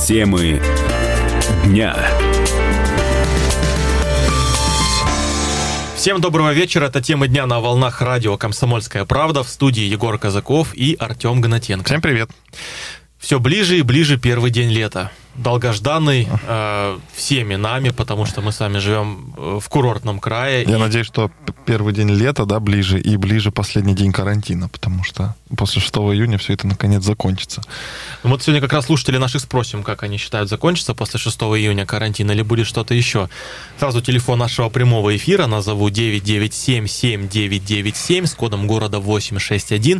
Темы дня. Всем доброго вечера. Это «Темы дня» на волнах радио «Комсомольская правда». В студии Егор Казаков и Артем Гнатенко. Всем привет. Все ближе и ближе первый день лета. Долгожданный всеми нами, потому что мы с вами живем в курортном крае. Я надеюсь, что первый день лета, да, ближе, и ближе последний день карантина, потому что после 6 июня все это наконец закончится. Вот сегодня как раз слушатели наших спросим, как они считают, закончится после 6 июня карантин или будет что-то еще. Сразу телефон нашего прямого эфира назову 997-7997 с кодом города 861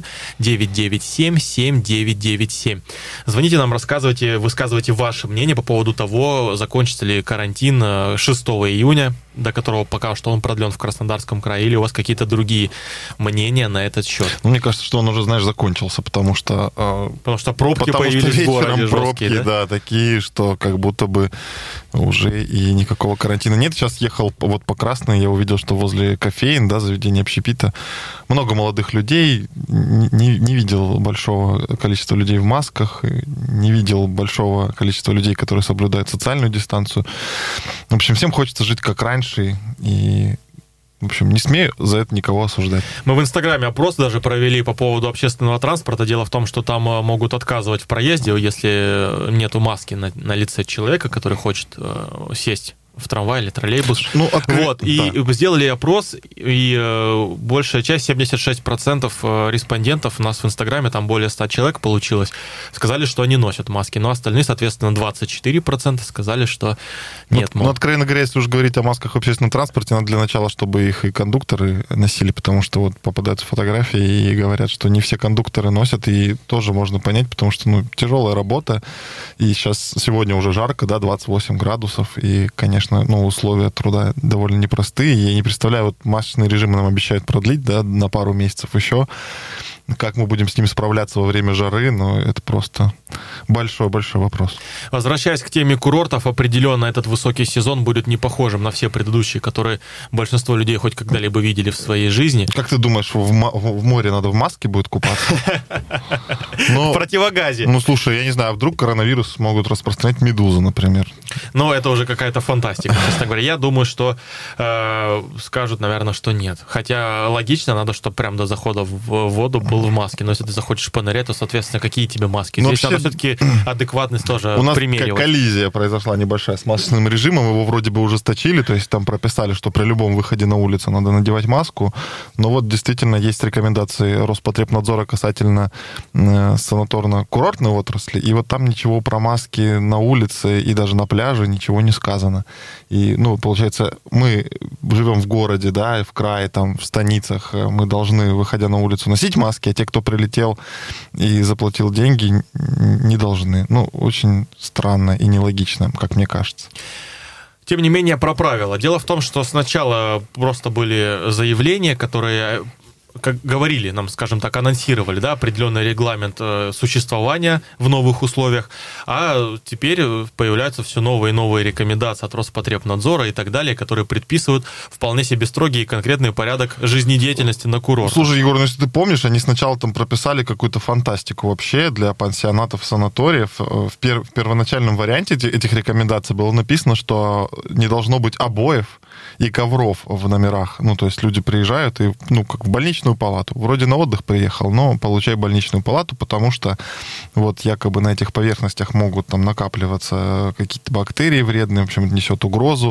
997-7997. Звоните нам, рассказывайте, высказывайте ваше мнение по поводу того, закончится ли карантин 6 июня, до которого пока что он продлен в Краснодарском крае, или у вас какие-то другие мнения на этот счет? Ну, мне кажется, что он уже, знаешь, закончился, потому что пробки появились в городе пробки, жесткие, да, такие, что как будто бы уже и никакого карантина нет. Сейчас ехал вот по Красной, я увидел, что возле кофеин, да, заведения общепита, много молодых людей, не видел большого количества людей в масках, не видел большого количества людей, которые соблюдают социальную дистанцию. В общем, всем хочется жить как раньше, и, в общем, не смею за это никого осуждать. Мы в Инстаграме опрос даже провели по поводу общественного транспорта. Дело в том, что там могут отказывать в проезде, если нету маски на лице человека, который хочет сесть в трамвай или троллейбус. Вот, и сделали опрос, и большая часть, 76% респондентов у нас в Инстаграме, там более 100 человек получилось, сказали, что они носят маски, но остальные, соответственно, 24% сказали, что нет. Ну, откровенно говоря, если уж говорить о масках в общественном транспорте, надо для начала, чтобы их и кондукторы носили, потому что вот попадаются фотографии и говорят, что не все кондукторы носят, и тоже можно понять, потому что, тяжелая работа, и сегодня уже жарко, да, 28 градусов, и, конечно, условия труда довольно непростые. Я не представляю, вот масочный режим нам обещают продлить, да, на пару месяцев еще. Как мы будем с ним справляться во время жары, это просто большой-большой вопрос. Возвращаясь к теме курортов, определенно этот высокий сезон будет не похожим на все предыдущие, которые большинство людей хоть когда-либо видели в своей жизни. Как ты думаешь, в море надо в маске будет купаться? В противогазе. Слушай, я не знаю, вдруг коронавирус могут распространять медузы, например. Это уже какая-то фантастика, честно говоря. Я думаю, что скажут, наверное, что нет. Хотя логично, надо, чтобы прям до захода в воду был в маске. Но если ты захочешь понырять, то, соответственно, какие тебе маски? Здесь надо все-таки адекватность тоже примеривать. У нас коллизия произошла небольшая с масочным режимом. Его вроде бы ужесточили, то есть там прописали, что при любом выходе на улицу надо надевать маску. Но вот действительно есть рекомендации Роспотребнадзора касательно санаторно-курортной отрасли. И вот там ничего про маски на улице и даже на пляже ничего не сказано. И, получается, мы живем в городе, да, и в крае, там, в станицах. Мы должны, выходя на улицу, носить маски, а те, кто прилетел и заплатил деньги, не должны. Очень странно и нелогично, как мне кажется. Тем не менее, про правила. Дело в том, что сначала просто были заявления, которые, как говорили нам, скажем так, анонсировали, да, определенный регламент существования в новых условиях, а теперь появляются все новые и новые рекомендации от Роспотребнадзора и так далее, которые предписывают вполне себе строгий и конкретный порядок жизнедеятельности на курортах. Слушай, Егор, если ты помнишь, они сначала там прописали какую-то фантастику вообще для пансионатов, санаториев. В первоначальном варианте этих рекомендаций было написано, что не должно быть обоев и ковров в номерах. То есть люди приезжают и, как в больничную палату. Вроде на отдых приехал, но получай больничную палату, потому что вот якобы на этих поверхностях могут там накапливаться какие-то бактерии вредные, в общем, это несет угрозу.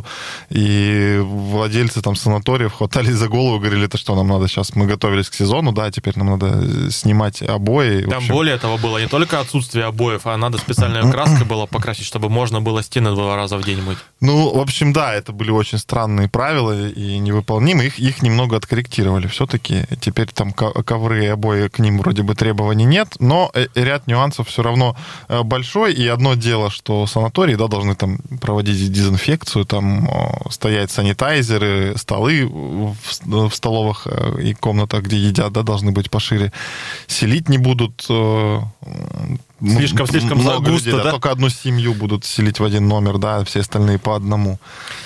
И владельцы там санаториев хватались за голову, говорили, это что, нам надо сейчас, мы готовились к сезону, да, теперь нам надо снимать обои. Там более того было не только отсутствие обоев, а надо специальной краской было покрасить, чтобы можно было стены 2 раза в день мыть. В общем, да, это были очень странные правила и невыполнимые. Их немного откорректировали все-таки. Теперь там ковры и обои, к ним вроде бы требований нет, но ряд нюансов все равно большой. И одно дело, что санатории, да, должны там проводить дезинфекцию, там стоять санитайзеры, столы в столовых и комнатах, где едят, да, должны быть пошире. Селить не будут слишком много густо, людей, да? Только одну семью будут селить в один номер, да, все остальные по одному.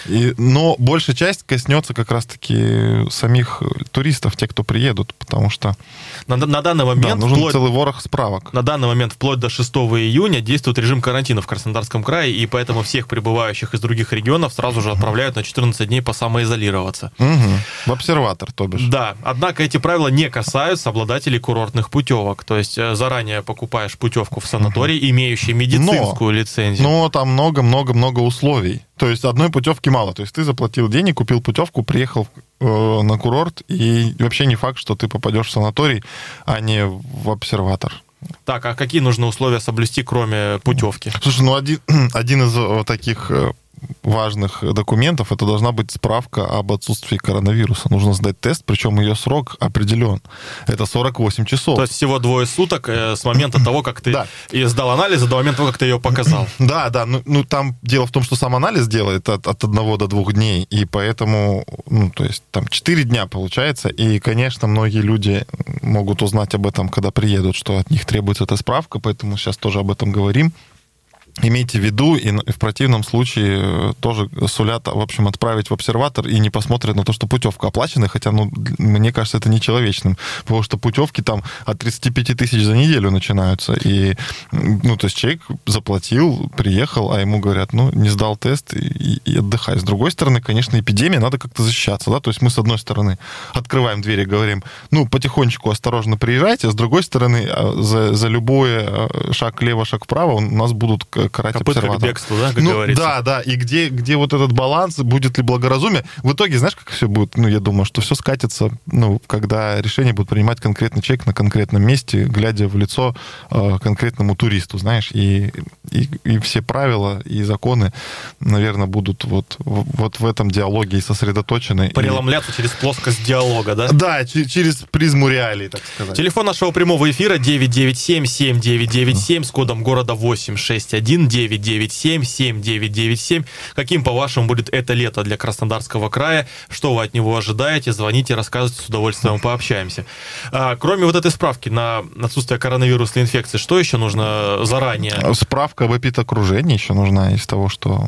Но большая часть коснется как раз-таки самих туристов, тех, кто приедут, потому что на данный момент нужен целый ворох справок. На данный момент вплоть до 6 июня действует режим карантина в Краснодарском крае, и поэтому всех прибывающих из других регионов сразу же отправляют на 14 дней самоизолироваться. В обсерватор, то бишь. Да, однако эти правила не касаются обладателей курортных путевок. То есть заранее покупаешь путевку в санаторий, имеющий медицинскую лицензию. Но там много-много-много условий. То есть одной путевки мало. То есть ты заплатил денег, купил путевку, приехал на курорт, и вообще не факт, что ты попадешь в санаторий, а не в обсерватор. Так, а какие нужны условия соблюсти, кроме путевки? Слушай, один из вот таких важных документов, это должна быть справка об отсутствии коронавируса. Нужно сдать тест, причем ее срок определен. Это 48 часов. То есть всего 2 суток с момента того, как ты сдал анализы, до момента того, как ты ее показал. Да. Ну, там дело в том, что сам анализ делает от 1 до 2 дней, и поэтому, то есть там 4 дня получается, и, конечно, многие люди могут узнать об этом, когда приедут, что от них требуется эта справка, поэтому сейчас тоже об этом говорим. Имейте в виду, и в противном случае тоже сулят, в общем, отправить в обсерватор и не посмотрят на то, что путевка оплачена, хотя, мне кажется, это нечеловечным, потому что путевки там от 35 тысяч за неделю начинаются, и, то есть человек заплатил, приехал, а ему говорят, не сдал тест и отдыхай. С другой стороны, конечно, эпидемия, надо как-то защищаться, да, то есть мы, с одной стороны, открываем двери, говорим, потихонечку, осторожно приезжайте, а с другой стороны, за любой шаг влево, шаг вправо у нас будут карать обсерватор. К бегству, да, как говорится? Да. И где вот этот баланс, будет ли благоразумие? В итоге, знаешь, как все будет? Я думаю, что все скатится, когда решение будет принимать конкретный человек на конкретном месте, глядя в лицо конкретному туристу, знаешь, и все правила и законы, наверное, будут вот в этом диалоге и сосредоточены. Преломляться через плоскость диалога, да? Да, через призму реалий, так сказать. Телефон нашего прямого эфира 997-7997 с кодом города 861. 997-7997. Каким, по-вашему, будет это лето для Краснодарского края? Что вы от него ожидаете? Звоните, рассказывайте, с удовольствием пообщаемся. Кроме вот этой справки на отсутствие коронавирусной инфекции, что еще нужно заранее? Справка об эпидокружении еще нужна из того, что...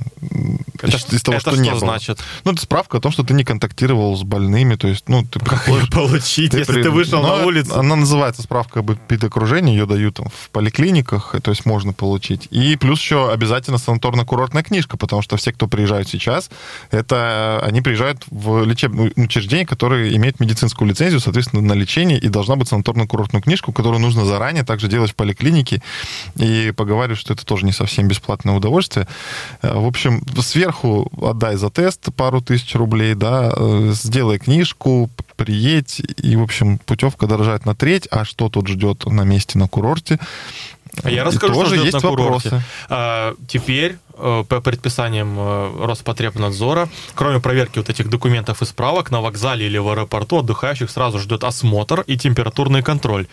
Это не что было. Значит? Это справка о том, что ты не контактировал с больными, то есть, ты как ее получить, если ты вышел на улицу? Она называется справка об эпидокружении, ее дают в поликлиниках, то есть можно получить. И плюс еще обязательно санаторно-курортная книжка, потому что все, кто приезжают сейчас, они приезжают в лечебное учреждение, которое имеет медицинскую лицензию, соответственно, на лечение, и должна быть санаторно-курортную книжку, которую нужно заранее также делать в поликлинике. И поговариваю, что это тоже не совсем бесплатное удовольствие. В общем, сверху отдай за тест пару тысяч рублей, да, сделай книжку, приедь, и, в общем, путевка дорожает на треть, а что тут ждет на месте на курорте? Я расскажу, что ждет на курорте. Вопросы. Теперь, по предписаниям Роспотребнадзора, кроме проверки вот этих документов и справок, на вокзале или в аэропорту отдыхающих сразу ждет осмотр и температурный контроль.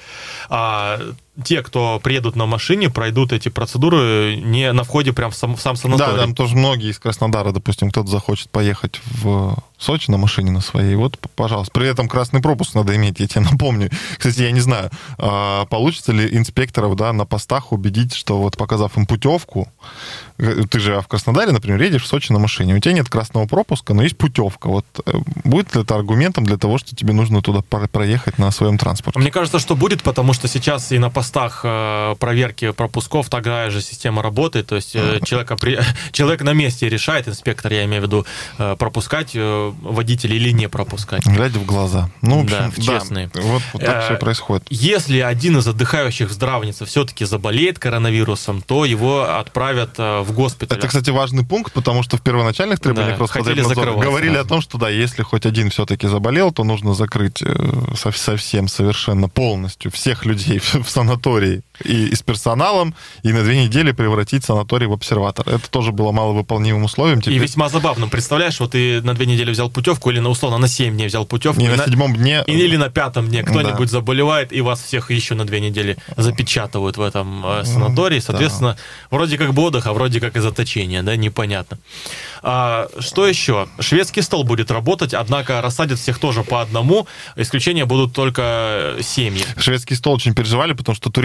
Те, кто приедут на машине, пройдут эти процедуры не на входе прям в сам санаторий. Да, там тоже многие из Краснодара, допустим, кто-то захочет поехать в Сочи на машине на своей, вот, пожалуйста. При этом красный пропуск надо иметь, я тебе напомню. Кстати, я не знаю, получится ли инспекторов, да, на постах убедить, что вот показав им путевку, ты же в Краснодаре, например, едешь в Сочи на машине, у тебя нет красного пропуска, но есть путевка. Вот будет ли это аргументом для того, что тебе нужно туда проехать на своем транспорте? Мне кажется, что будет, потому что сейчас и на постах проверки пропусков такая же система работает, то есть человек на месте решает, инспектор, я имею в виду, пропускать водителя или не пропускать. Глядя в глаза. В общем, да, честные. Вот так все происходит. Если один из отдыхающих в Здравнице все-таки заболеет коронавирусом, то его отправят в госпиталь. Это, кстати, важный пункт, потому что в первоначальных требованиях Роспотребнадзора говорили о том, что да, если хоть один все-таки заболел, то нужно закрыть совсем совершенно полностью всех людей в санатории и с персоналом, и на 2 недели превратить санаторий в обсерватор. Это тоже было маловыполнимым условием. И весьма забавным. представляешь, вот ты на 2 недели взял путевку, или условно на 7 дней взял путевку. И на 7-м дне. Или на 5-м дне кто-нибудь заболевает, и вас всех еще на 2 недели запечатывают в этом санатории. Соответственно, вроде как бы отдых, а вроде как и заточение, да, непонятно. Что еще? Шведский стол будет работать, однако рассадят всех тоже по одному. Исключения будут только семьи. Шведский стол очень переживали, потому что турецкие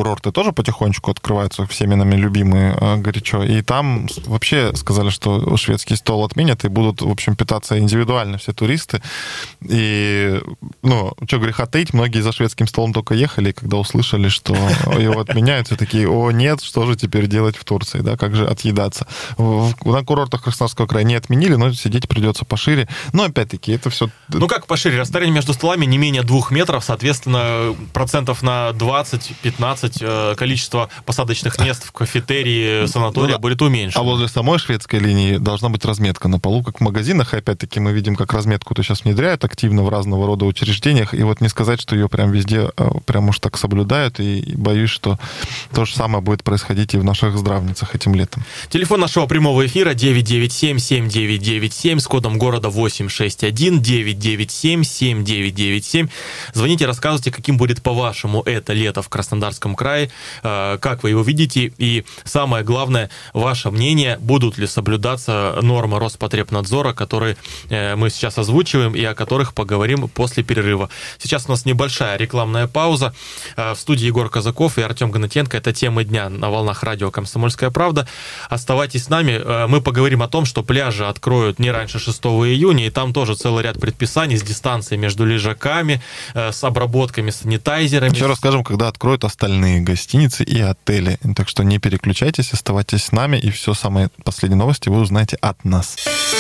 курорты тоже потихонечку открываются, всеми нами любимые горячо. И там вообще сказали, что шведский стол отменят, и будут, в общем, питаться индивидуально все туристы. И, что греха таить, многие за шведским столом только ехали, и когда услышали, что его отменяют, все такие: о, нет, что же теперь делать в Турции, да, как же отъедаться. На курортах Краснодарского края не отменили, но сидеть придется пошире. Но, опять-таки, это все... Как пошире? Расстояние между столами не менее 2 метров, соответственно, процентов на 20-15 количество посадочных мест в кафетерии санатория будет уменьшено. А возле самой шведской линии должна быть разметка на полу, как в магазинах. И опять-таки мы видим, как разметку-то сейчас внедряют активно в разного рода учреждениях. И вот не сказать, что ее прям везде прям уж так соблюдают. И боюсь, что то же самое будет происходить и в наших здравницах этим летом. Телефон нашего прямого эфира 997-7997 с кодом города 861 997-7997. Звоните, рассказывайте, каким будет, по-вашему, это лето в Краснодарском крае, как вы его видите, и самое главное, ваше мнение, будут ли соблюдаться нормы Роспотребнадзора, которые мы сейчас озвучиваем и о которых поговорим после перерыва. Сейчас у нас небольшая рекламная пауза. В студии Егор Казаков и Артем Гнатенко. Это темы дня на волнах радио «Комсомольская правда». Оставайтесь с нами. Мы поговорим о том, что пляжи откроют не раньше 6 июня, и там тоже целый ряд предписаний с дистанцией между лежаками, с обработками, санитайзерами. Еще расскажем, когда откроют остальные гостиницы и отели. Так что не переключайтесь, оставайтесь с нами, и все самые последние новости вы узнаете от нас.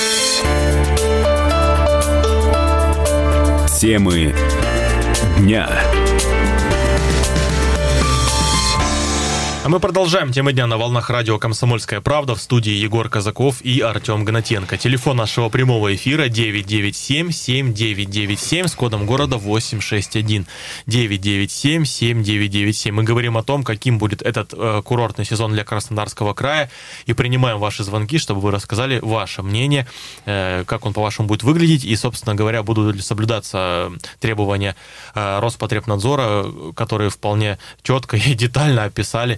Темы дня. А мы продолжаем темы дня на волнах радио «Комсомольская правда». В студии Егор Казаков и Артем Гнатенко. Телефон нашего прямого эфира 997-7997 с кодом города 861. 997-7997. Мы говорим о том, каким будет этот курортный сезон для Краснодарского края, и принимаем ваши звонки, чтобы вы рассказали ваше мнение, как он, по-вашему, будет выглядеть, и, собственно говоря, будут ли соблюдаться требования Роспотребнадзора, которые вполне четко и детально описали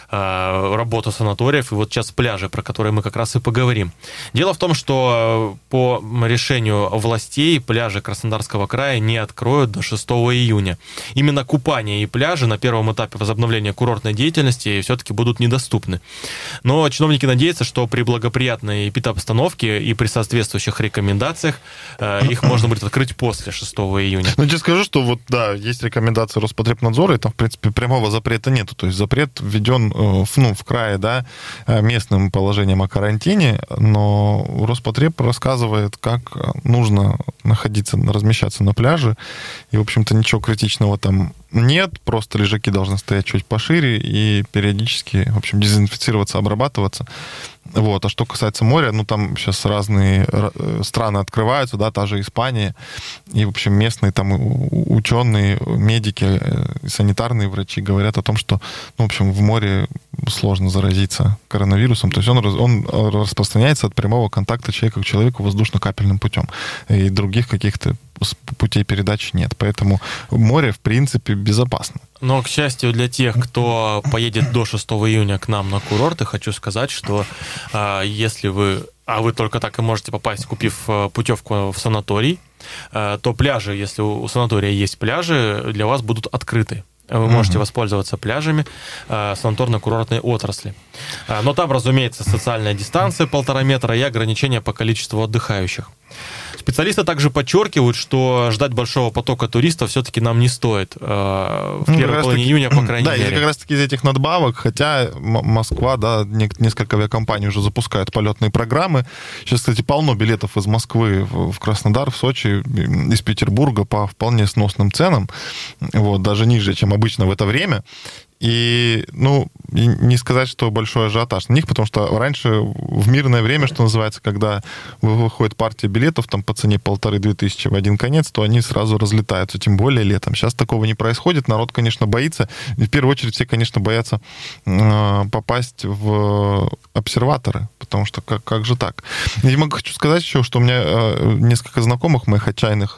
работу санаториев, и вот сейчас пляжи, про которые мы как раз и поговорим. Дело в том, что по решению властей пляжи Краснодарского края не откроют до 6 июня. Именно купание и пляжи на первом этапе возобновления курортной деятельности все-таки будут недоступны. Но чиновники надеются, что при благоприятной эпидобстановке и при соответствующих рекомендациях их можно будет открыть после 6 июня. Ну, я тебе скажу, что есть рекомендации Роспотребнадзора, и там, в принципе, прямого запрета нету. То есть запрет введен в крае, да, местным положением о карантине, но Роспотреб рассказывает, как нужно размещаться на пляже, и, в общем-то, ничего критичного там нет, просто лежаки должны стоять чуть пошире и периодически, в общем, дезинфицироваться, обрабатываться. Вот. А что касается моря, там сейчас разные страны открываются, да, та же Испания, и, в общем, местные там ученые, медики, санитарные врачи говорят о том, что, в общем, в море сложно заразиться коронавирусом, то есть он распространяется от прямого контакта человека к человеку воздушно-капельным путем, и других каких-то путей передачи нет, поэтому море, в принципе, безопасно. Но, к счастью для тех, кто поедет до 6 июня к нам на курорты, хочу сказать, что если вы только так и можете попасть, купив путевку в санаторий, то пляжи, если у санатория есть пляжи, для вас будут открыты. Вы можете воспользоваться пляжами санаторно-курортной отрасли. Но там, разумеется, социальная дистанция 1,5 метра и ограничения по количеству отдыхающих. Специалисты также подчеркивают, что ждать большого потока туристов все-таки нам не стоит в первой половине июня, по крайней мере. Да, и как раз-таки из этих надбавок, хотя Москва, да, несколько авиакомпаний уже запускают полетные программы. Сейчас, кстати, полно билетов из Москвы в Краснодар, в Сочи, из Петербурга по вполне сносным ценам, даже ниже, чем обычно в это время. И, не сказать, что большой ажиотаж на них, потому что раньше, в мирное время, что называется, когда выходит партия билетов там по цене 1500-2000 в один конец, то они сразу разлетаются, тем более летом. Сейчас такого не происходит, народ, конечно, боится. И в первую очередь все, конечно, боятся попасть в обсерваторы, потому что как же так? Я хочу сказать еще, что у меня несколько знакомых моих отчаянных,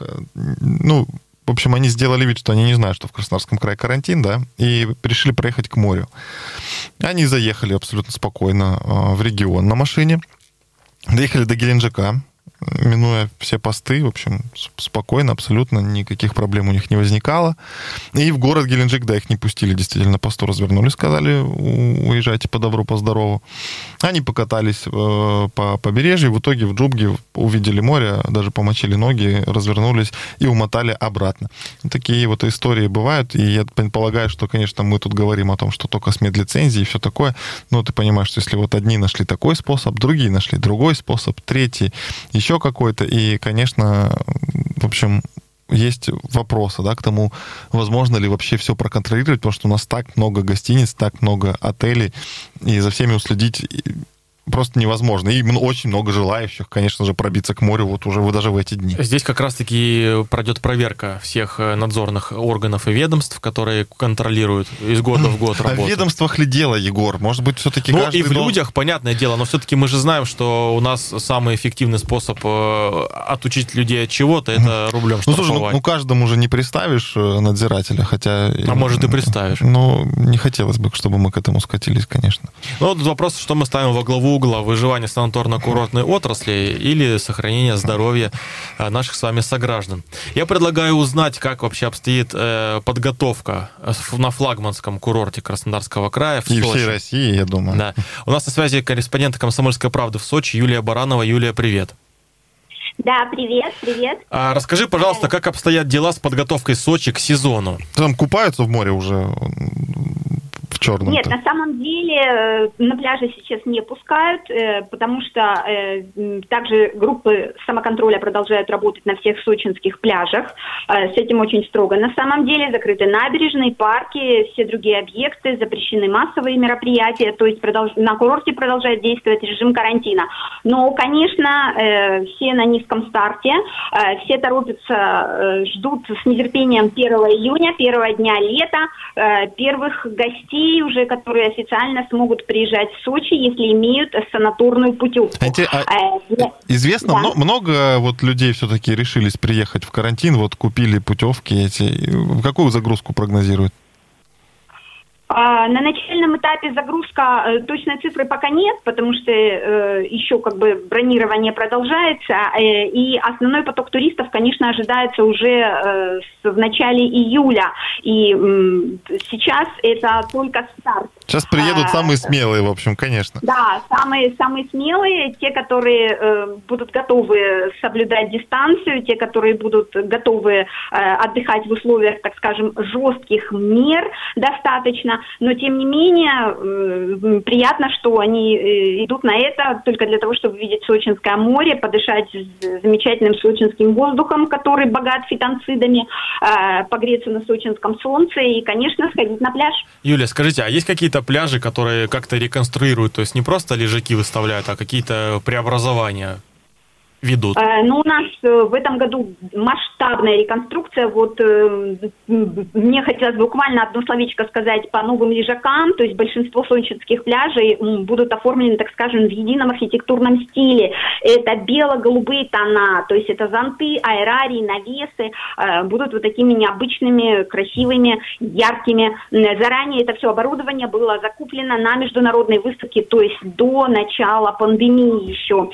в общем, они сделали вид, что они не знают, что в Краснодарском крае карантин, да, и решили проехать к морю. Они заехали абсолютно спокойно в регион на машине, доехали до Геленджика, минуя все посты, в общем, спокойно, абсолютно никаких проблем у них не возникало. И в город Геленджик, да, их не пустили, действительно, посту развернули, сказали, уезжайте по добру, по здорову. Они покатались по побережью, в итоге в Джубге увидели море, даже помочили ноги, развернулись и умотали обратно. Такие вот истории бывают, и я предполагаю, что, конечно, мы тут говорим о том, что только с медлицензией и все такое, но ты понимаешь, что если вот одни нашли такой способ, другие нашли другой способ, третий еще какой-то, и, конечно, в общем, есть вопросы, да, к тому, возможно ли вообще все проконтролировать, потому что у нас так много гостиниц, так много отелей, и за всеми уследить просто невозможно. И очень много желающих, конечно же, пробиться к морю вот уже даже в эти дни. Здесь как раз-таки пройдет проверка всех надзорных органов и ведомств, которые контролируют из года в год работу. А в ведомствах ли дело, Егор? Может быть, все-таки каждый... Ну, и в людях, понятное дело, но все-таки мы же знаем, что у нас самый эффективный способ отучить людей от чего-то, это рублем штрафовать. Ну, слушай, каждому же не приставишь надзирателя, хотя... А может, и приставишь. Ну, не хотелось бы, чтобы мы к этому скатились, конечно. Ну, вот вопрос, что мы ставим во главу угла: выживание санаторно-курортной отрасли или сохранение здоровья наших с вами сограждан. Я предлагаю узнать, как вообще обстоит подготовка на флагманском курорте Краснодарского края в Сочи. И всей России, я думаю. Да. У нас на связи корреспондент «Комсомольской правды» в Сочи Юлия Баранова. Юлия, привет. Да, привет, привет. Расскажи, пожалуйста, как обстоят дела с подготовкой Сочи к сезону? Там купаются в море уже? Черном-то? Нет, на самом деле на пляже сейчас не пускают, потому что также группы самоконтроля продолжают работать на всех сочинских пляжах. С этим очень строго. На самом деле закрыты набережные, парки, все другие объекты, запрещены массовые мероприятия, то есть на курорте продолжает действовать режим карантина. Но, конечно, все на низком старте, все торопятся, ждут с нетерпением 1 июня, первого дня лета, первых гостей уже, которые официально смогут приезжать в Сочи, если имеют санаторную путевку. Известно, да. Много вот людей все-таки решились приехать в карантин, вот купили путевки эти. Какую загрузку прогнозируют? На начальном этапе загрузка, точной цифры пока нет, потому что еще как бы бронирование продолжается, и основной поток туристов, конечно, ожидается уже в начале июля, и сейчас это только старт. Сейчас приедут самые смелые, в общем, конечно. Да, самые смелые, те, которые будут готовы соблюдать дистанцию, те, которые будут готовы отдыхать в условиях, так скажем, жестких мер достаточно. Но, тем не менее, приятно, что они идут на это только для того, чтобы видеть Сочинское море, подышать замечательным сочинским воздухом, который богат фитонцидами, погреться на сочинском солнце и, конечно, сходить на пляж. Юлия, скажите, а есть какие-то пляжи, которые как-то реконструируют, то есть не просто лежаки выставляют, а какие-то преобразования ведут? Ну, у нас в этом году масштабная реконструкция. Вот мне хотелось буквально одно словечко сказать по новым лежакам. То есть большинство сочинских пляжей будут оформлены, так скажем, в едином архитектурном стиле. Это бело-голубые тона, то есть это зонты, аэрарии, навесы. Будут вот такими необычными, красивыми, яркими. Заранее это все оборудование было закуплено на международной выставке, то есть до начала пандемии еще.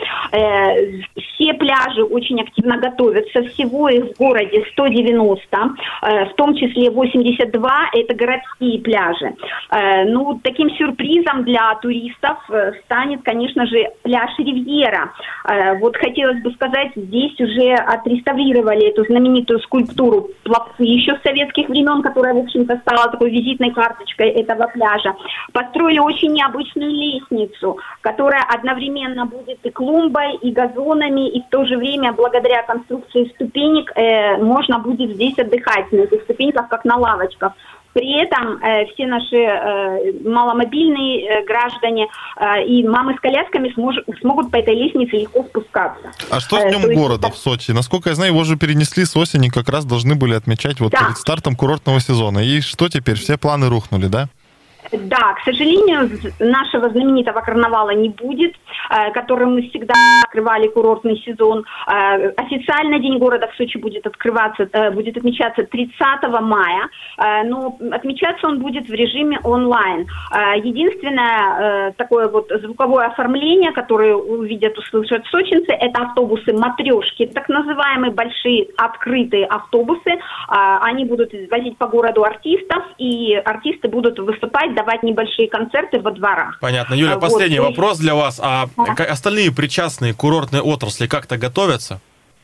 Все пляжи очень активно готовятся. Всего их в городе 190, в том числе 82 – это городские пляжи. Ну, таким сюрпризом для туристов станет, конечно же, пляж Ривьера. Вот хотелось бы сказать, здесь уже отреставрировали эту знаменитую скульптуру пловцы еще с советских времен, которая, в общем-то, стала такой визитной карточкой этого пляжа. Построили очень необычную лестницу, которая одновременно будет и клумбой, и газонами, и в то же время, благодаря конструкции ступенек, можно будет здесь отдыхать на этих ступеньках, как на лавочках. При этом все наши маломобильные граждане и мамы с колясками смогут по этой лестнице легко спускаться. А что с Днем города в Сочи? Насколько я знаю, его же перенесли с осени, как раз должны были отмечать вот перед стартом курортного сезона. И что теперь? Все планы рухнули, да? Да, к сожалению, нашего знаменитого карнавала не будет, которым мы всегда открывали курортный сезон. Официально День города в Сочи будет отмечаться 30 мая, но отмечаться он будет в режиме онлайн. Единственное такое вот звуковое оформление, которое увидят, услышат сочинцы, это автобусы-матрешки, так называемые большие открытые автобусы. Они будут возить по городу артистов, и артисты будут выступать, давать небольшие концерты во дворах. Понятно. Юля, последний вопрос для вас. А остальные причастные к курортной отрасли как-то готовятся?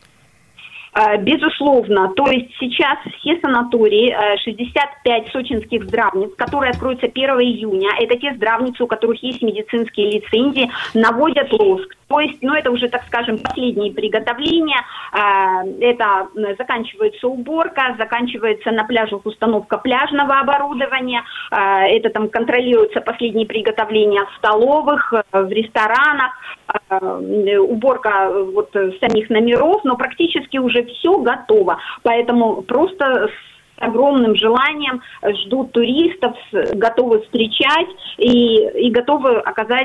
Безусловно. То есть сейчас все санатории, 65 сочинских здравниц, которые откроются 1 июня, это те здравницы, у которых есть медицинские лицензии, наводят лоск. То есть, это уже, так скажем, последние приготовления. Это заканчивается уборка, заканчивается на пляжах установка пляжного оборудования. Это там контролируются последние приготовления в столовых, в ресторанах, уборка самих номеров, но практически уже все готово. Поэтому просто с огромным желанием ждут туристов, готовы встречать и готовы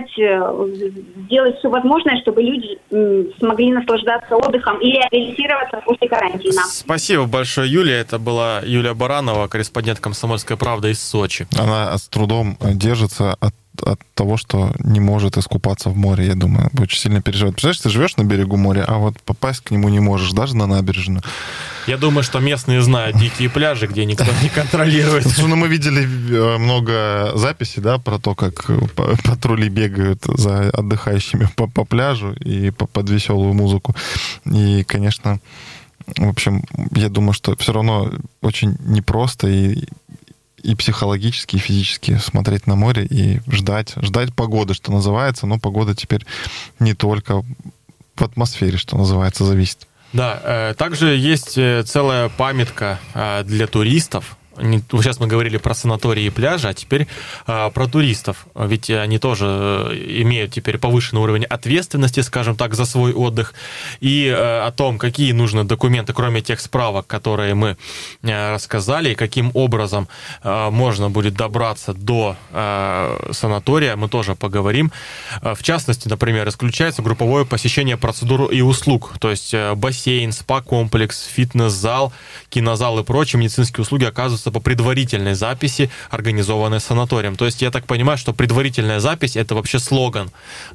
сделать все возможное, чтобы люди смогли наслаждаться отдыхом и реабилитироваться после карантина. Спасибо большое, Юлия. Это была Юлия Баранова, корреспондент «Комсомольской правды» из Сочи. Она с трудом держится от того, что не может искупаться в море, я думаю, очень сильно переживает. Представляешь, ты живешь на берегу моря, а вот попасть к нему не можешь, даже на набережную. Я думаю, что местные знают дикие пляжи, где никто не контролирует. Мы видели много записей, да, про то, как патрули бегают за отдыхающими по пляжу и под веселую музыку. И, конечно, в общем, я думаю, что все равно очень непросто и психологически, и физически смотреть на море и ждать погоды, что называется. Но погода теперь не только в атмосфере, что называется, зависит. Да, также есть целая памятка для туристов. Сейчас мы говорили про санатории и пляжи, а теперь про туристов. Ведь они тоже имеют теперь повышенный уровень ответственности, скажем так, за свой отдых. И о том, какие нужны документы, кроме тех справок, которые мы рассказали, и каким образом можно будет добраться до санатория, мы тоже поговорим. В частности, например, исключается групповое посещение процедур и услуг. То есть бассейн, спа-комплекс, фитнес-зал, кинозал и прочие медицинские услуги оказываются по предварительной записи, организованной санаторием. То есть я так понимаю, что предварительная запись — это вообще слоган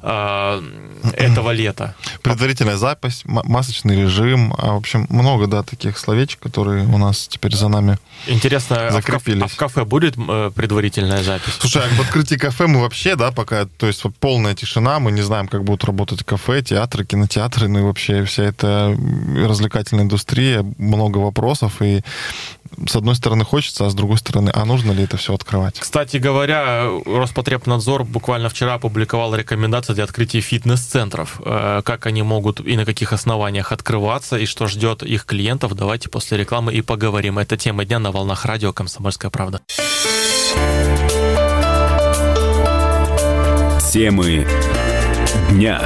этого лета. Предварительная запись, масочный режим, в общем, много, да, таких словечек, которые у нас теперь за нами закрепились. А в кафе будет предварительная запись? Слушай, в открытии кафе мы вообще, да, пока, то есть полная тишина, мы не знаем, как будут работать кафе, театры, кинотеатры, ну и вообще вся эта развлекательная индустрия, много вопросов, и с одной стороны хочется, а с другой стороны, а нужно ли это все открывать? Кстати говоря, Роспотребнадзор буквально вчера опубликовал рекомендации для открытия фитнес-центров. Как они могут и на каких основаниях открываться, и что ждет их клиентов, давайте после рекламы и поговорим. Это тема дня на волнах радио «Комсомольская правда». Темы дня.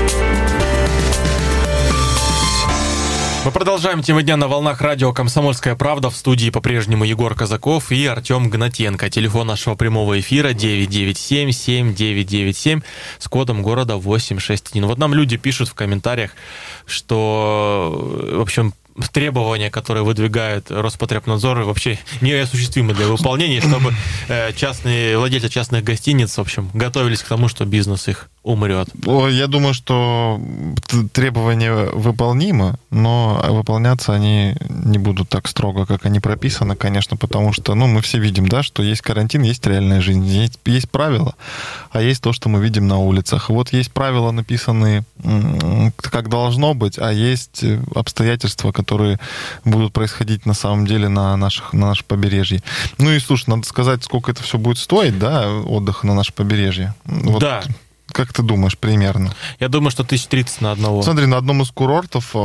Мы продолжаем темы дня на волнах радио «Комсомольская правда». В студии по-прежнему Егор Казаков и Артем Гнатенко. Телефон нашего прямого эфира 997-7997 с кодом города 861. Вот нам люди пишут в комментариях, что, в общем, требования, которые выдвигает Роспотребнадзор, вообще неосуществимы для выполнения, чтобы владельцы частных гостиниц, в общем, готовились к тому, что бизнес их умрет. Я думаю, что требования выполнимы, но выполняться они не будут так строго, как они прописаны, конечно, потому что, мы все видим, да, что есть карантин, есть реальная жизнь, есть правила, а есть то, что мы видим на улицах. Вот есть правила, написанные как должно быть, а есть обстоятельства, которые будут происходить на самом деле на нашем побережье. Ну и, слушай, надо сказать, сколько это все будет стоить, да, отдых на наше побережье. Вот. Да. Как ты думаешь, примерно? Я думаю, что 1030 на одного. Смотри, на одном из курортов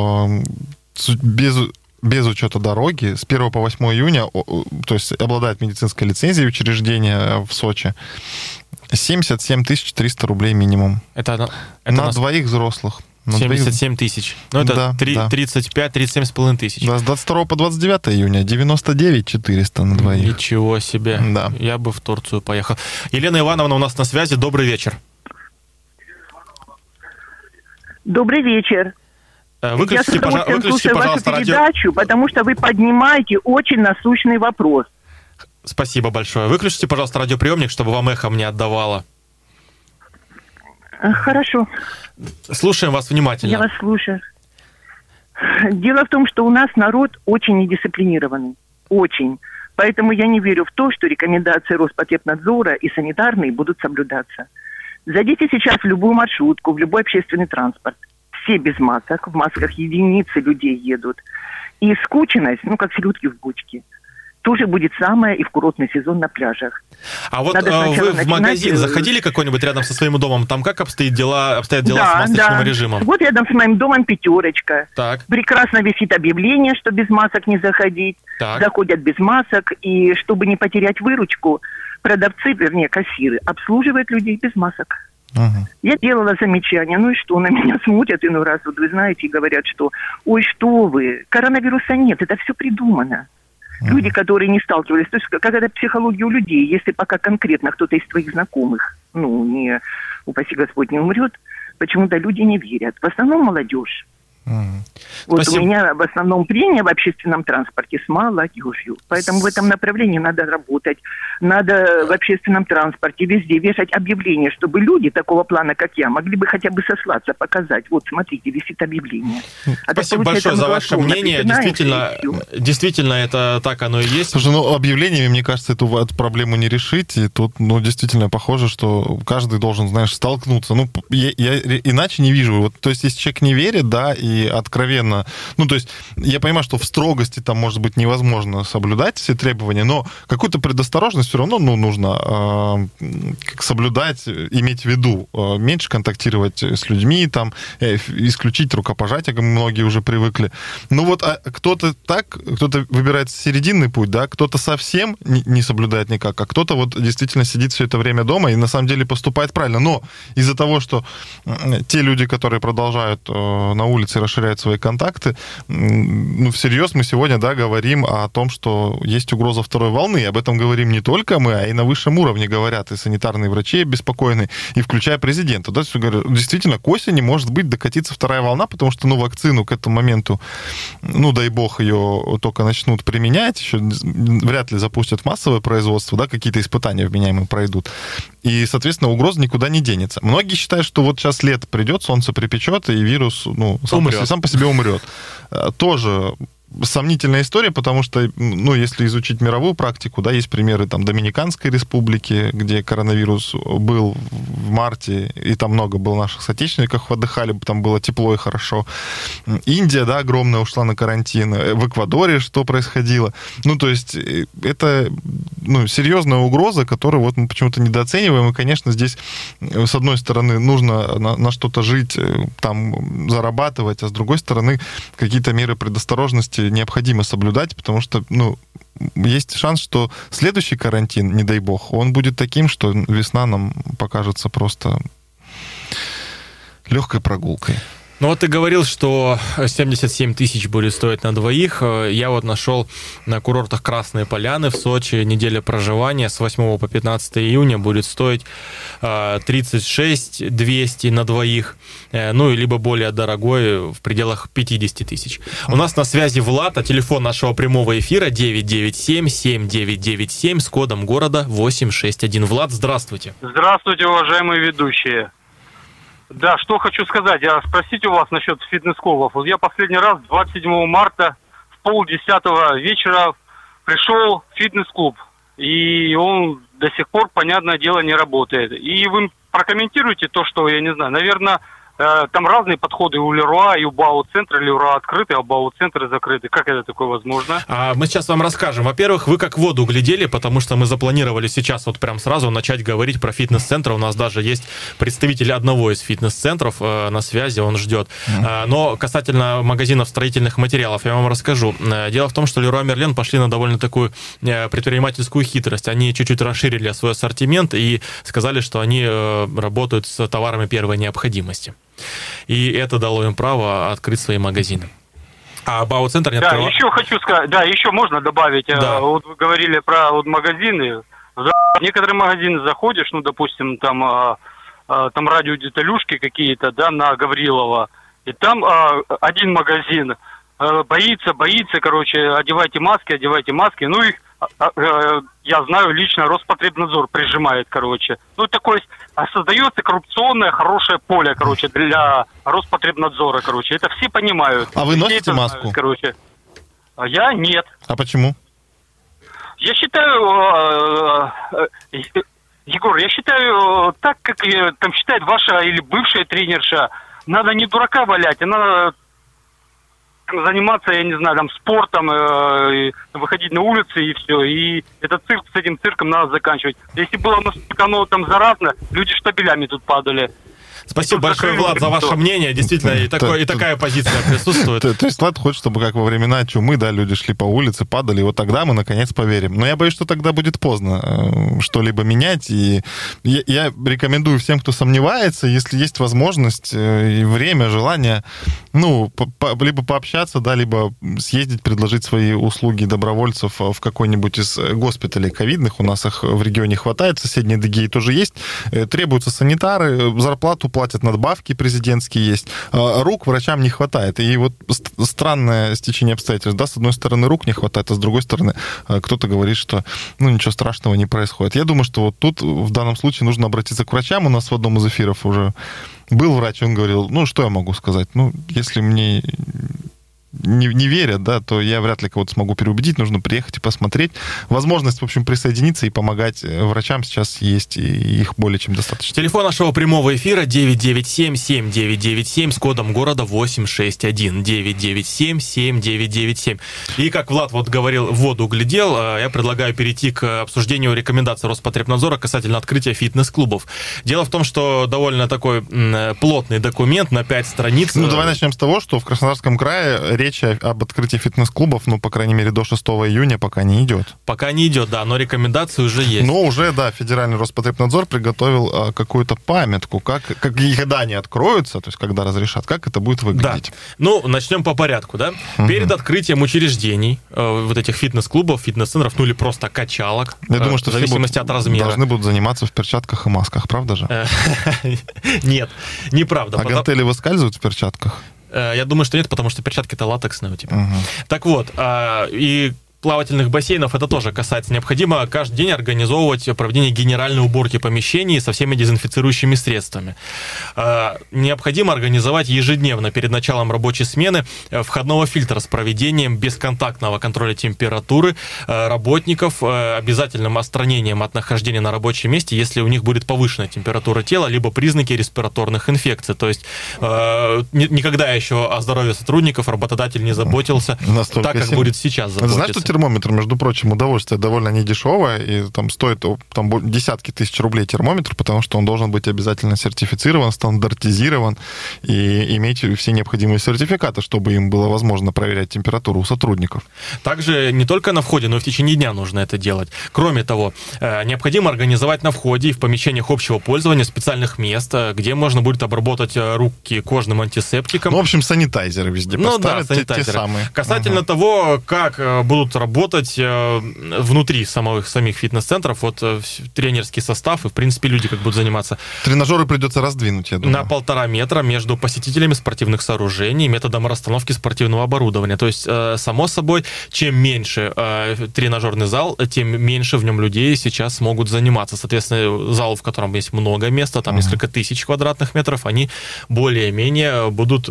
без учета дороги с 1 по 8 июня, то есть обладает медицинской лицензией учреждения в Сочи, 77 300 рублей минимум. Это на двоих взрослых. 77 тысяч. Ну, это да, 35-37,5 тысяч. Да, с 22 по 29 июня 99 400 на двоих. Ничего себе. Да. Я бы в Турцию поехал. Елена Ивановна у нас на связи. Добрый вечер. Добрый вечер. Выключите, Я с удовольствием слушаю вашу радио. передачу, потому что вы поднимаете очень насущный вопрос. Спасибо большое. Выключите, пожалуйста, радиоприемник, чтобы вам эхом не отдавало. Хорошо. Слушаем вас внимательно. Я вас слушаю. Дело в том, что у нас народ очень недисциплинированный. Очень. Поэтому я не верю в то, что рекомендации Роспотребнадзора и санитарные будут соблюдаться. Зайдите сейчас в любую маршрутку, в любой общественный транспорт. Все без масок, в масках единицы людей едут. И скученность, как селедки в бочке, тоже будет самое и в курортный сезон на пляжах. А вот вы в магазин заходили какой-нибудь рядом со своим домом? Там как обстоят дела с масочным режимом? Вот рядом с моим домом «Пятерочка». Так. Прекрасно висит объявление, что без масок не заходить. Так. Заходят без масок. И чтобы не потерять выручку, продавцы, вернее, кассиры, обслуживают людей без масок. Ага. Я делала замечания, и что, на меня смотрят иной раз, вот вы знаете, и говорят, что, ой, что вы, коронавируса нет, это все придумано. Люди, которые не сталкивались, то есть какая-то психология у людей, если пока конкретно кто-то из твоих знакомых, не, упаси Господь, не умрет, почему-то люди не верят. В основном молодежь. Вот Спасибо. у меня в основном прения в общественном транспорте с молодежью. Поэтому в этом направлении надо работать. Надо в общественном транспорте везде вешать объявления, чтобы люди такого плана, как я, могли бы хотя бы сослаться, показать. Вот, смотрите, висит объявление. Спасибо большое за ваше мнение. Действительно, это так оно и есть. Слушай, объявлениями, мне кажется, эту проблему не решить. И тут, действительно похоже, что каждый должен, столкнуться. Я иначе не вижу. Вот, то есть, если человек не верит, да, и откровенно... то есть, я понимаю, что в строгости там, может быть, невозможно соблюдать все требования, но какую-то предосторожность все равно, нужно соблюдать, иметь в виду. Меньше контактировать с людьми, там, исключить рукопожатие, как многие уже привыкли. Кто-то выбирает серединный путь, да, кто-то совсем не соблюдает никак, а кто-то действительно сидит все это время дома и на самом деле поступает правильно. Но из-за того, что те люди, которые продолжают на улице расширяют свои контакты, всерьез мы сегодня, да, говорим о том, что есть угроза второй волны. И об этом говорим не только мы, а и на высшем уровне говорят и санитарные врачи обеспокоены, и включая президента. Да, действительно, к осени может быть докатиться вторая волна, потому что, вакцину к этому моменту, дай бог, ее только начнут применять, еще вряд ли запустят массовое производство, да, какие-то испытания вменяемые пройдут. И, соответственно, угроза никуда не денется. Многие считают, что сейчас лето придет, солнце припечет, и вирус сам по себе умрет. Тоже сомнительная история, потому что, если изучить мировую практику, да, есть примеры там Доминиканской республики, где коронавирус был в марте, и там много было наших соотечественников отдыхали, там было тепло и хорошо. Индия, да, огромная, ушла на карантин. В Эквадоре что происходило? То есть это, серьезная угроза, которую мы почему-то недооцениваем, и, конечно, здесь, с одной стороны, нужно на что-то жить, там, зарабатывать, а с другой стороны, какие-то меры предосторожности необходимо соблюдать, потому что, есть шанс, что следующий карантин, не дай бог, он будет таким, что весна нам покажется просто легкой прогулкой. Ты говорил, что 77 тысяч будет стоить на двоих. Я нашел на курортах Красные Поляны в Сочи неделя проживания с 8 по 15 июня будет стоить 36 200 на двоих, либо более дорогой в пределах 50 тысяч. У нас на связи Влад, а телефон нашего прямого эфира 997-7997 с кодом города 861. Влад, здравствуйте. Здравствуйте, уважаемые ведущие. Да, что хочу сказать. Я спросить у вас насчет фитнес-клубов. Я последний раз 27 марта в 9:30 вечера пришел в фитнес-клуб. И он до сих пор, понятное дело, не работает. И вы прокомментируете то, что, я не знаю, наверное, там разные подходы у Леруа и у Бау-центра. Леруа открыты, а Бау-центры закрыты. Как это такое возможно? Мы сейчас вам расскажем. Во-первых, вы как в воду глядели, потому что мы запланировали сейчас прям сразу начать говорить про фитнес-центры. У нас даже есть представитель одного из фитнес-центров на связи, он ждет. Но касательно магазинов строительных материалов, я вам расскажу. Дело в том, что Леруа Мерлен пошли на довольно такую предпринимательскую хитрость. Они чуть-чуть расширили свой ассортимент и сказали, что они работают с товарами первой необходимости. И это дало им право открыть свои магазины. А БАО-центр не открывал... Да, еще хочу сказать, еще можно добавить. Да. Вот вы говорили про магазины. В некоторые магазины заходишь, допустим, там радиодеталюшки какие-то, да, на Гаврилова. И там один магазин боится, одевайте маски. Ну, их, я знаю, лично Роспотребнадзор прижимает, такое создается коррупционное хорошее поле, для Роспотребнадзора, это все понимают. А вы носите маску? Знают, А я нет. А почему? Я считаю, Егор, так, как там считает ваша или бывшая тренерша, надо не дурака валять, а надо заниматься, я не знаю, спортом, выходить на улицы и все. И этот цирк, с этим цирком надо заканчивать. Если было настолько оно заразно, люди штабелями тут падали. Спасибо большое, Влад, за ваше мнение. Действительно, и такая позиция присутствует. То есть Влад хочет, чтобы как во времена чумы, да, люди шли по улице, падали, вот тогда мы наконец поверим. Но я боюсь, что тогда будет поздно что-либо менять. И я рекомендую всем, кто сомневается, если есть возможность и время, желание, либо пообщаться, да, либо съездить, предложить свои услуги добровольцев в какой-нибудь из госпиталей ковидных. У нас их в регионе хватает, в соседней Адыгее тоже есть. Требуются санитары, зарплату платят, надбавки президентские есть. Рук врачам не хватает. И вот странное стечение обстоятельств. Да, с одной стороны, рук не хватает, а с другой стороны, кто-то говорит, что ничего страшного не происходит. Я думаю, что вот тут в данном случае нужно обратиться к врачам. У нас в одном из эфиров уже был врач, он говорил, что я могу сказать? Если мне не верят, да, то я вряд ли кого-то смогу переубедить, нужно приехать и посмотреть. Возможность, в общем, присоединиться и помогать врачам сейчас есть, и их более чем достаточно. Телефон нашего прямого эфира 997-7997 с кодом города 861. 997-7997. И как Влад говорил, в воду глядел, я предлагаю перейти к обсуждению рекомендаций Роспотребнадзора касательно открытия фитнес-клубов. Дело в том, что довольно такой плотный документ на 5 страниц. Давай начнем с того, что в Краснодарском крае речь об открытии фитнес-клубов, по крайней мере, до 6 июня пока не идет. Пока не идет, да, но рекомендации уже есть. Но уже, да, Федеральный Роспотребнадзор приготовил какую-то памятку, когда они откроются, то есть когда разрешат, как это будет выглядеть. Да. Начнем по порядку, да. Перед открытием учреждений, вот этих фитнес-клубов, фитнес-центров, или просто качалок, я думаю, что в зависимости от размера. Должны будут заниматься в перчатках и масках, правда же? Нет, неправда. А гантели выскальзывают в перчатках? Я думаю, что нет, потому что перчатки-то латексные у тебя. Так вот, и плавательных бассейнов это тоже касается. Необходимо каждый день организовывать проведение генеральной уборки помещений со всеми дезинфицирующими средствами. Необходимо организовать ежедневно перед началом рабочей смены входного фильтра с проведением бесконтактного контроля температуры работников, обязательным отстранением от нахождения на рабочем месте, если у них будет повышенная температура тела, либо признаки респираторных инфекций. То есть никогда еще о здоровье сотрудников работодатель не заботился настолько так, как сильно будет сейчас заботиться. Знаешь, что термометр, между прочим, удовольствие довольно недешевое, и там стоит десятки тысяч рублей термометр, потому что он должен быть обязательно сертифицирован, стандартизирован и иметь все необходимые сертификаты, чтобы им было возможно проверять температуру у сотрудников. Также не только на входе, но и в течение дня нужно это делать. Кроме того, необходимо организовать на входе и в помещениях общего пользования специальных мест, где можно будет обработать руки кожным антисептиком. В общем, санитайзеры везде поставят, те самые. Касательно того, как будут работать внутри самих фитнес-центров, тренерский состав и, в принципе, люди как будут заниматься. Тренажеры придется раздвинуть, я думаю. На 1,5 метра между посетителями спортивных сооружений методом расстановки спортивного оборудования. То есть, само собой, чем меньше тренажерный зал, тем меньше в нем людей сейчас могут заниматься. Соответственно, зал, в котором есть много места, там несколько тысяч квадратных метров, они более-менее будут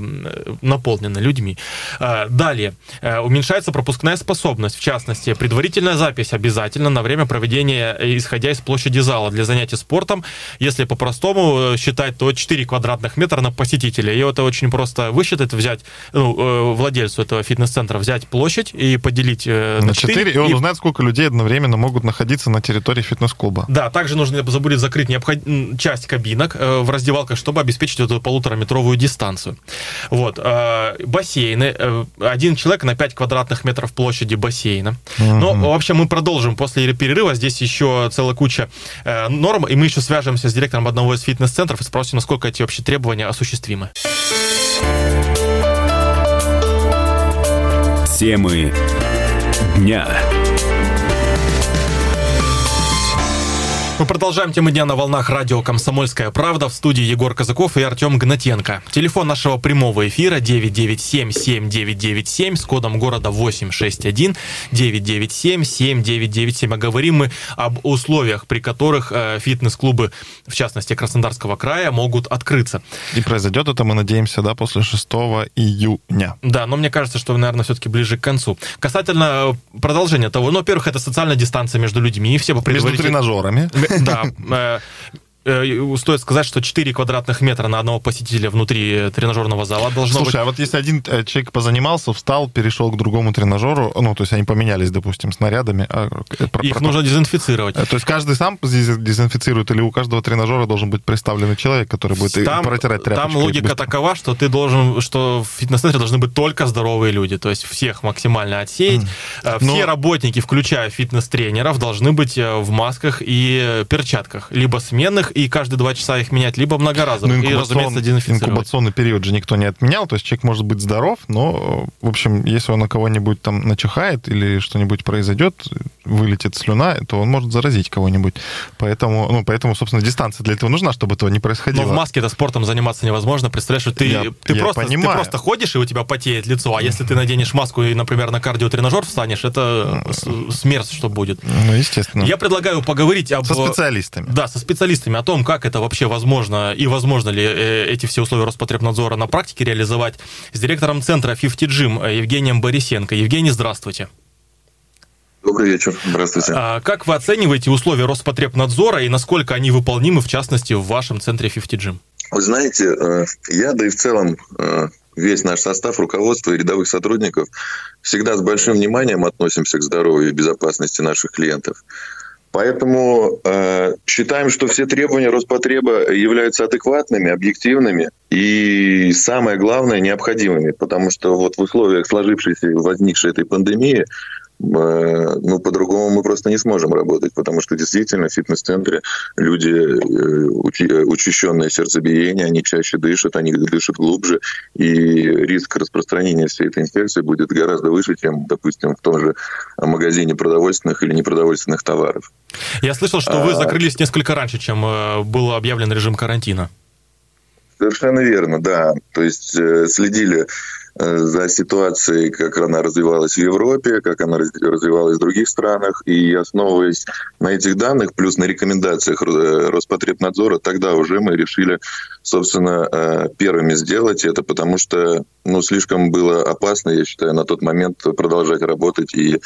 наполнены людьми. Далее. Уменьшается пропускная способность. В частности, предварительная запись обязательно на время проведения, исходя из площади зала для занятий спортом. Если по-простому считать, то 4 квадратных метра на посетителя. И это очень просто высчитать, взять, владельцу этого фитнес-центра взять площадь и поделить на 4. И он узнает, сколько людей одновременно могут находиться на территории фитнес-клуба. Да, также нужно будет закрыть часть кабинок в раздевалках, чтобы обеспечить эту 1,5-метровую дистанцию. Бассейны. 1 человек на 5 квадратных метров площади виде бассейна. Но вообще мы продолжим после перерыва. Здесь еще целая куча норм, и мы еще свяжемся с директором одного из фитнес-центров и спросим, насколько эти вообще требования осуществимы. Темы дня. Мы продолжаем темы дня на волнах радио «Комсомольская правда». В студии Егор Казаков и Артем Гнатенко. Телефон нашего прямого эфира 997-7997 с кодом города 861 997-7997. А говорим мы об условиях, при которых фитнес-клубы, в частности Краснодарского края, могут открыться. И произойдет это, мы надеемся, да, после 6 июня. Да, но мне кажется, что, наверное, все-таки ближе к концу. Касательно продолжения того, ну, во-первых, это социальная дистанция между людьми. Все между тренажерами. Да, стоит сказать, что 4 квадратных метра на одного посетителя внутри тренажерного зала должно быть. Слушай, а вот если один человек позанимался, встал, перешел к другому тренажеру, ну, то есть они поменялись, допустим, снарядами. Их нужно дезинфицировать. То есть каждый сам дезинфицирует, или у каждого тренажера должен быть представленный человек, который будет протирать тряпочкой? Там логика такова, что ты должен, что в фитнес-центре должны быть только здоровые люди, то есть всех максимально отсеять. Все работники, включая фитнес-тренеров, должны быть в масках и перчатках, либо сменных, и каждые 2 часа их менять, либо многоразово. И, разумеется, дезинфицировать. Инкубационный период же никто не отменял, то есть человек может быть здоров, но, в общем, если он на кого-нибудь там начихает или что-нибудь произойдет, вылетит слюна, то он может заразить кого-нибудь. Поэтому, собственно, дистанция для этого нужна, чтобы этого не происходило. Но в маске-то спортом заниматься невозможно. Представляешь, что ты просто ходишь, и у тебя потеет лицо, а если ты наденешь маску и, например, на кардиотренажер встанешь, это смерть, что будет. Ну, естественно. Я предлагаю поговорить со специалистами. Да, со специалистами о том, как это вообще возможно и возможно ли эти все условия Роспотребнадзора на практике реализовать, с директором центра 50 Gym Евгением Борисенко. Евгений, здравствуйте. Добрый вечер, здравствуйте. Как вы оцениваете условия Роспотребнадзора и насколько они выполнимы, в частности, в вашем центре 50 Gym? Вы знаете, я, да и в целом весь наш состав, руководства и рядовых сотрудников всегда с большим вниманием относимся к здоровью и безопасности наших клиентов. Поэтому считаем, что все требования Роспотреба являются адекватными, объективными и, самое главное, необходимыми. Потому что вот в условиях сложившейся и возникшей этой пандемии, по-другому мы просто не сможем работать, потому что действительно в фитнес-центре люди, учащенное сердцебиение, они чаще дышат, они дышат глубже, и риск распространения всей этой инфекции будет гораздо выше, чем, допустим, в том же магазине продовольственных или непродовольственных товаров. Я слышал, что вы закрылись несколько раньше, чем был объявлен режим карантина. Совершенно верно, да. То есть следили за ситуацией, как она развивалась в Европе, как она развивалась в других странах. И основываясь на этих данных, плюс на рекомендациях Роспотребнадзора, тогда уже мы решили, собственно, первыми сделать это, потому что слишком было опасно, я считаю, на тот момент продолжать работать и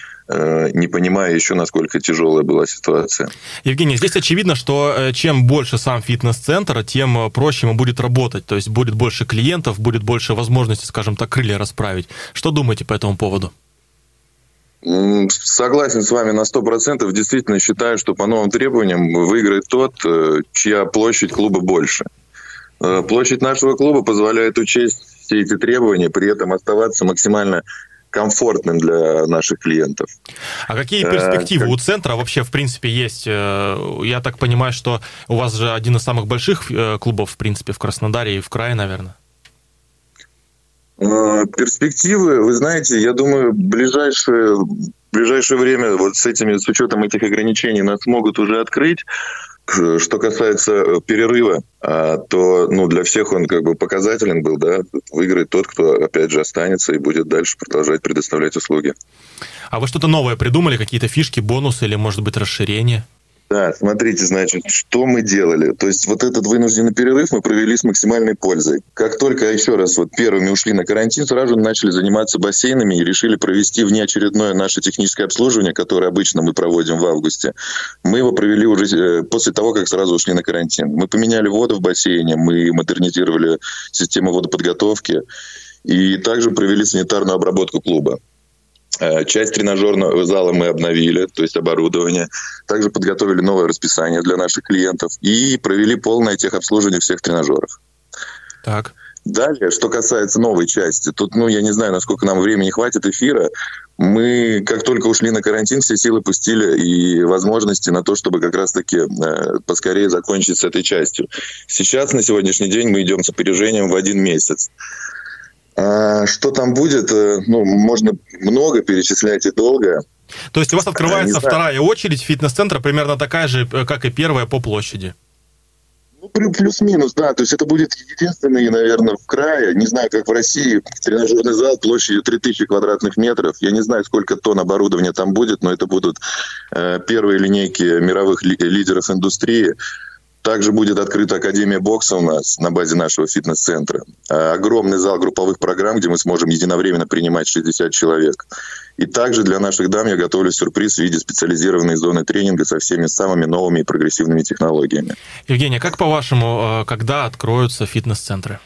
не понимая еще, насколько тяжелая была ситуация. Евгений, здесь очевидно, что чем больше сам фитнес-центр, тем проще ему будет работать. То есть будет больше клиентов, будет больше возможностей, скажем так, крылья расправить. Что думаете по этому поводу? Согласен с вами на 100%. Действительно считаю, что по новым требованиям выиграет тот, чья площадь клуба больше. Площадь нашего клуба позволяет учесть все эти требования, при этом оставаться максимально комфортным для наших клиентов. А какие перспективы у центра вообще, в принципе, есть? Я так понимаю, что у вас же один из самых больших клубов, в принципе, в Краснодаре и в крае, наверное. Перспективы, вы знаете, я думаю, в ближайшее время вот с учетом этих ограничений нас смогут уже открыть. Что касается перерыва, то для всех он как бы показателен был, да, выиграет тот, кто опять же останется и будет дальше продолжать предоставлять услуги. А вы что-то новое придумали, какие-то фишки, бонусы или, может быть, расширения? Да, смотрите, значит, что мы делали. То есть вот этот вынужденный перерыв мы провели с максимальной пользой. Как только, еще раз, первыми ушли на карантин, сразу начали заниматься бассейнами и решили провести внеочередное наше техническое обслуживание, которое обычно мы проводим в августе. Мы его провели уже после того, как сразу ушли на карантин. Мы поменяли воду в бассейне, мы модернизировали систему водоподготовки и также провели санитарную обработку клуба. Часть тренажерного зала мы обновили, то есть оборудование. Также подготовили новое расписание для наших клиентов и провели полное техобслуживание всех тренажеров. Так. Далее, что касается новой части, тут, я не знаю, насколько нам времени хватит эфира. Мы, как только ушли на карантин, все силы пустили и возможности на то, чтобы как раз-таки поскорее закончить с этой частью. Сейчас, на сегодняшний день, мы идем с опережением в 1 месяц. Что там будет, можно много перечислять и долго. То есть у вас открывается вторая очередь фитнес-центра, примерно такая же, как и первая по площади? Плюс-минус, да. То есть это будет единственный, наверное, в крае, не знаю, как в России, тренажерный зал площадью 3000 квадратных метров. Я не знаю, сколько тонн оборудования там будет, но это будут первые линейки мировых лидеров индустрии. Также будет открыта Академия бокса у нас на базе нашего фитнес-центра. Огромный зал групповых программ, где мы сможем единовременно принимать 60 человек. И также для наших дам я готовлю сюрприз в виде специализированной зоны тренинга со всеми самыми новыми и прогрессивными технологиями. Евгений, как по-вашему, когда откроются фитнес-центры?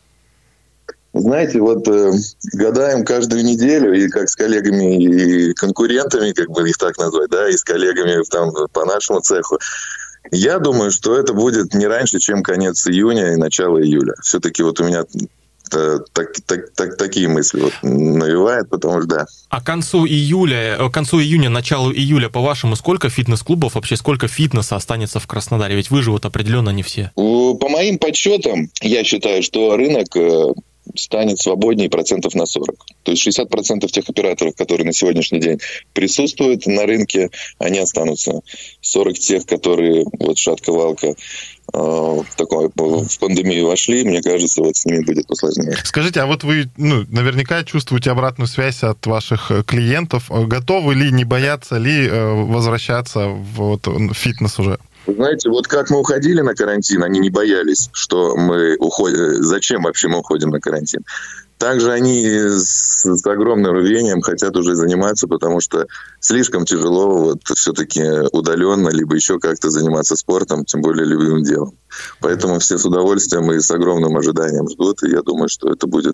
Знаете, гадаем каждую неделю, и как с коллегами и конкурентами, как бы их так назвать, да, и с коллегами там по нашему цеху. Я думаю, что это будет не раньше, чем конец июня и начало июля. Все-таки у меня такие мысли навевает, потому что да. А к концу июня, началу июля, по-вашему, сколько фитнес-клубов, вообще сколько фитнеса останется в Краснодаре? Ведь вы же определенно не все. По моим подсчетам, я считаю, что рынок станет свободнее 40%. То есть 60% тех операторов, которые на сегодняшний день присутствуют на рынке, они останутся. 40% тех, которые шатка-валка в пандемию вошли, мне кажется, с ними будет посложнее. Скажите, а вы наверняка чувствуете обратную связь от ваших клиентов. Готовы ли, не боятся ли возвращаться в фитнес уже? Знаете, как мы уходили на карантин, они не боялись, что мы уходим. Зачем вообще мы уходим на карантин? Также они с огромным рвением хотят уже заниматься, потому что слишком тяжело все-таки удаленно, либо еще как-то заниматься спортом, тем более любимым делом. Поэтому все с удовольствием и с огромным ожиданием ждут, и я думаю, что это будет...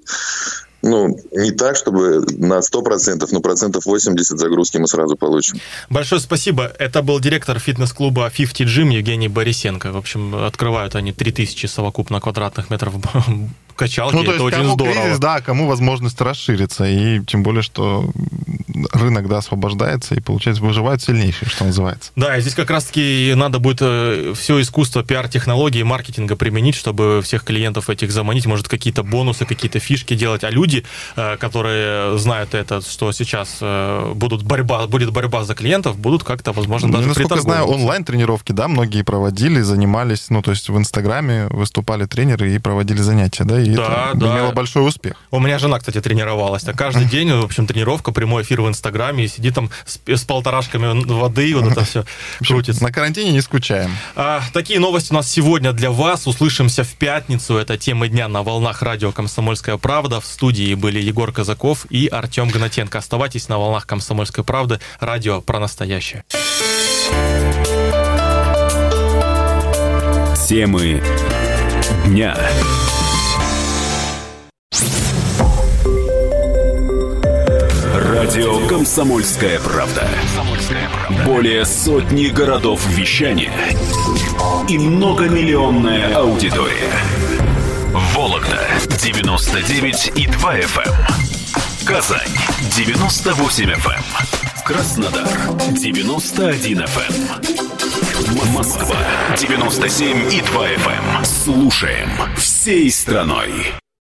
не так, чтобы на 100%, но 80% загрузки мы сразу получим. Большое спасибо. Это был директор фитнес-клуба 50 Gym Евгений Борисенко. В общем, открывают они 3000 совокупно квадратных метров качалки. Это очень кому здорово. Кризис, да, кому возможность расшириться. И тем более, что рынок, освобождается, и, получается, выживают сильнейшие, что называется. Да, и здесь как раз-таки надо будет все искусство пиар-технологии, маркетинга применить, чтобы всех клиентов этих заманить, может, какие-то бонусы, какие-то фишки делать. А люди, которые знают это, что сейчас будет борьба за клиентов, будут как-то, возможно, даже насколько я знаю, онлайн-тренировки, многие проводили, занимались, то есть в Инстаграме выступали тренеры и проводили занятия, и это имело большой успех. У меня жена, кстати, тренировалась. Каждый день, в общем, тренировка, прямой эфир в Инстаграме, и сидит там с полторашками воды, это все крутится. На карантине не скучаем. Такие новости у нас сегодня для вас. Услышимся в пятницу. Это «Темы дня» на волнах радио «Комсомольская правда». В студии были Егор Казаков и Артем Гнатенко. Оставайтесь на волнах «Комсомольской правды». Радио про настоящее. Темы дня. Радио «Комсомольская правда». Более сотни городов вещания и многомиллионная аудитория. Вологда 99,2 FM. Казань 98 FM. Краснодар 91 FM. Москва 97,2 FM. Слушаем всей страной.